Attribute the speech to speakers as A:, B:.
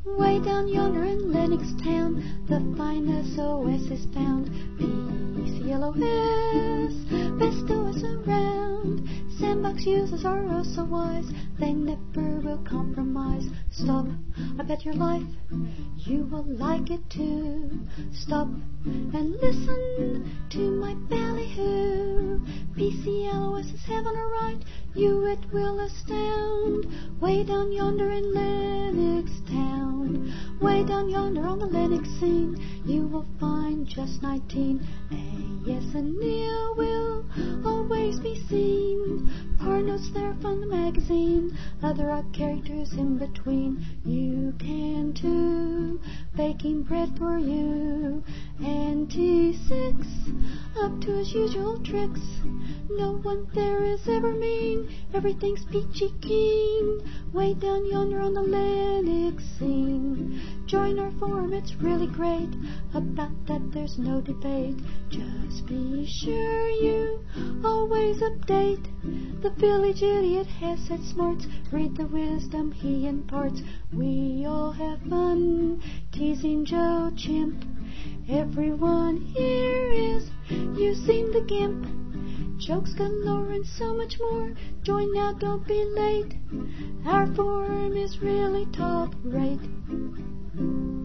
A: Way down yonder in Lennox Town, the finest OS is found. BCLOS, best OS around. Sandbox users are oh so wise, they never will compromise. Stop, I bet your life you will like it too. Stop and listen to my ballyhoo. BCLOS is heaven alright, you it will astound. Way down yonder in Lennox Town, way down yonder on the Lennox scene, you will find just 19. AS and Neo will always be seen. Parno's there from the magazine, other odd characters in between. You can too, baking bread for you. And T6 up to his usual tricks. No one there is ever mean, everything's peachy keen. Way down yonder on the Lennox scene. Join our forum, it's really great. About that there's no debate. Just be sure you always update. The village idiot has said smarts. Read the wisdom he imparts. We all have fun teasing Joe Chimp. Everyone here is using the GIMP. Jokes galore and so much more. Join now, don't be late. Our forum is really top rate.